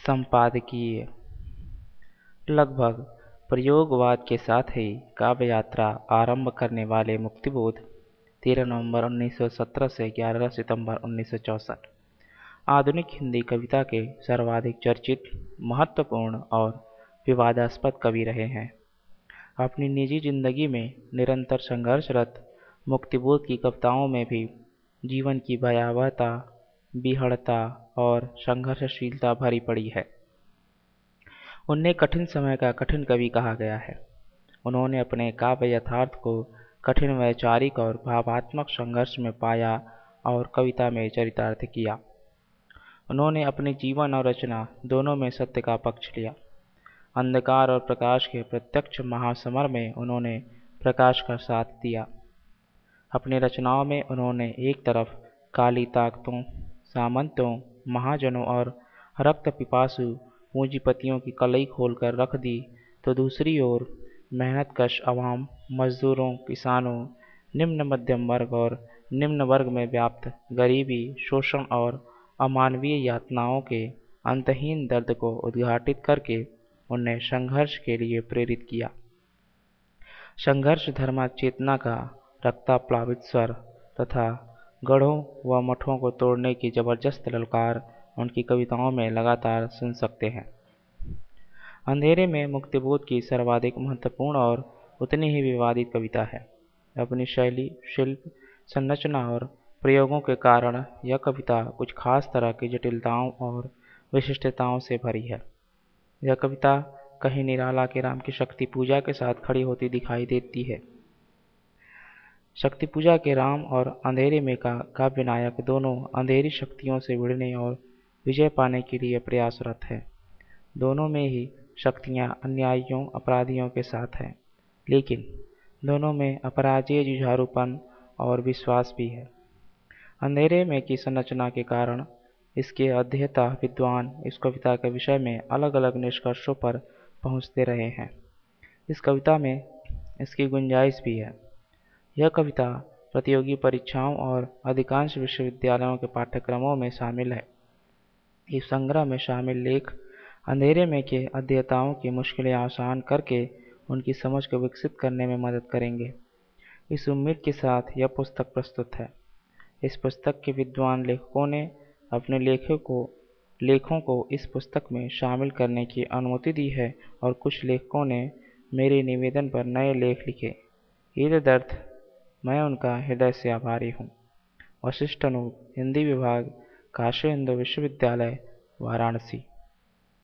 संपादकीय। लगभग प्रयोगवाद के साथ ही काव्य यात्रा आरंभ करने वाले मुक्तिबोध 13 नवंबर 1917 से 11 सितंबर 1964 आधुनिक हिंदी कविता के सर्वाधिक चर्चित, महत्वपूर्ण और विवादास्पद कवि रहे हैं। अपनी निजी जिंदगी में निरंतर संघर्षरत मुक्तिबोध की कविताओं में भी जीवन की भयावहता, बीहड़ता और संघर्षशीलता भरी पड़ी है। उन्हें कठिन समय का कठिन कवि कहा गया है। उन्होंने अपने काव्य यथार्थ को कठिन वैचारिक और भावात्मक संघर्ष में पाया और कविता में चरितार्थ किया। उन्होंने अपने जीवन और रचना दोनों में सत्य का पक्ष लिया। अंधकार और प्रकाश के प्रत्यक्ष महासमर में उन्होंने प्रकाश का साथ दिया। अपनी रचनाओं में उन्होंने एक तरफ काली ताकतों, सामंतों, महाजनों और रक्त पिपासु पूंजीपतियों की कलई खोलकर रख दी, तो दूसरी ओर मेहनतकश अवाम, मजदूरों, किसानों, निम्न मध्यम वर्ग और निम्न वर्ग में व्याप्त गरीबी, शोषण और अमानवीय यातनाओं के अंतहीन दर्द को उद्घाटित करके उन्हें संघर्ष के लिए प्रेरित किया। संघर्ष धर्म चेतना का रक्तप्लावित स्वर तथा गढ़ों व मठों को तोड़ने की जबरदस्त ललकार उनकी कविताओं में लगातार सुन सकते हैं। अंधेरे में मुक्तिबोध की सर्वाधिक महत्वपूर्ण और उतनी ही विवादित कविता है। अपनी शैली, शिल्प, संरचना और प्रयोगों के कारण यह कविता कुछ खास तरह की जटिलताओं और विशिष्टताओं से भरी है। यह कविता कहीं निराला के राम की शक्ति पूजा के साथ खड़ी होती दिखाई देती है। शक्ति पूजा के राम और अंधेरे में का काव्य नायक दोनों अंधेरी शक्तियों से भिड़ने और विजय पाने के लिए प्रयासरत हैं। दोनों में ही शक्तियाँ अन्यायियों, अपराधियों के साथ हैं, लेकिन दोनों में अपराजेय जुझारूपन और विश्वास भी है। अंधेरे में की संरचना के कारण इसके अध्येता विद्वान इस कविता के विषय में अलग अलग निष्कर्षों पर पहुँचते रहे हैं। इस कविता में इसकी गुंजाइश भी है। यह कविता प्रतियोगी परीक्षाओं और अधिकांश विश्वविद्यालयों के पाठ्यक्रमों में शामिल है। इस संग्रह में शामिल लेख अंधेरे में के अध्येताओं की मुश्किलें आसान करके उनकी समझ को विकसित करने में मदद करेंगे। इस उम्मीद के साथ यह पुस्तक प्रस्तुत है। इस पुस्तक के विद्वान लेखकों ने अपने लेखों को इस पुस्तक में शामिल करने की अनुमति दी है और कुछ लेखकों ने मेरे निवेदन पर नए लेख लिखे। ईद दर्द, मैं उनका हृदय से आभारी हूँ। वशिष्ठ अनूप, हिंदी विभाग, काशी हिंदू विश्वविद्यालय, वाराणसी।